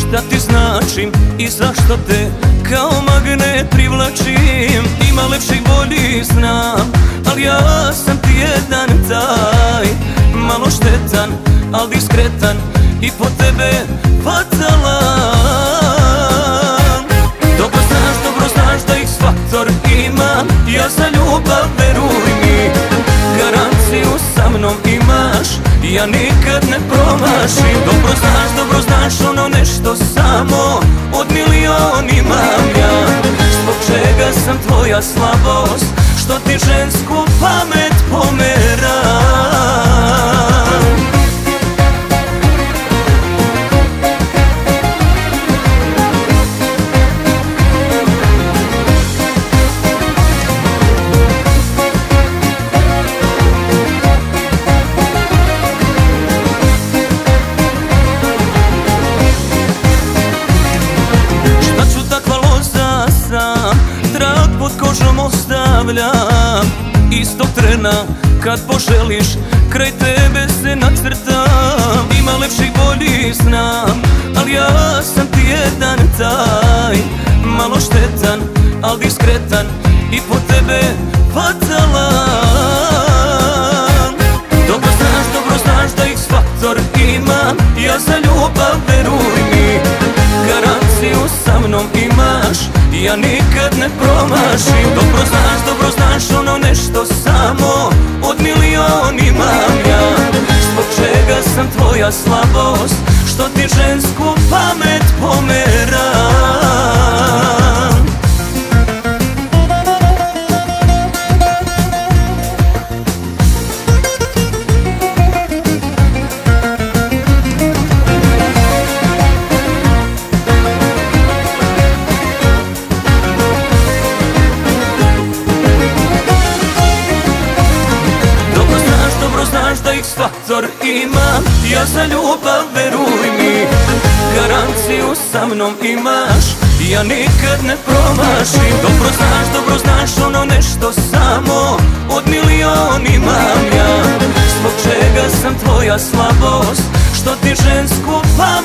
da ti značim i zašto te kao magnet privlačim. Ima lepših bolji znam, ali ja sam ti jedan taj, malo štetan, al diskretan i po tebe fatalan. Dobro znaš da X-faktor imam, ja za ljubav veruj mi. Garanciju sa mnom imaš, ja nikad ne promašim. Dobro znaš ono nešto samo od milion imam ja. Zbog čega sam tvoja slabost, što ti žensku pamet pomeram. Kožom ostavljam istog trena kad poželiš, kraj tebe se nacrtam. Ima lepših bolji znam, ali ja sam ti jedan taj, malo štetan, al diskretan i po tebe fatalan. Dobro znaš da X-faktor imam, ja za ljubav veruj mi. Garanciju sa mnom imaš, ja nikad ne promašim. Dobro znaš ono nešto samo od milion imam ja. Zbog čega sam tvoja slabost, što ti žensku pamet pomeram. Znaš da X-faktor imam, ja za ljubav veruj mi. Garanciju sa mnom imaš, ja nikad ne promašim. Dobro znaš ono nešto samo od milion imam ja. Zbog čega sam tvoja slabost, što ti žensku pamet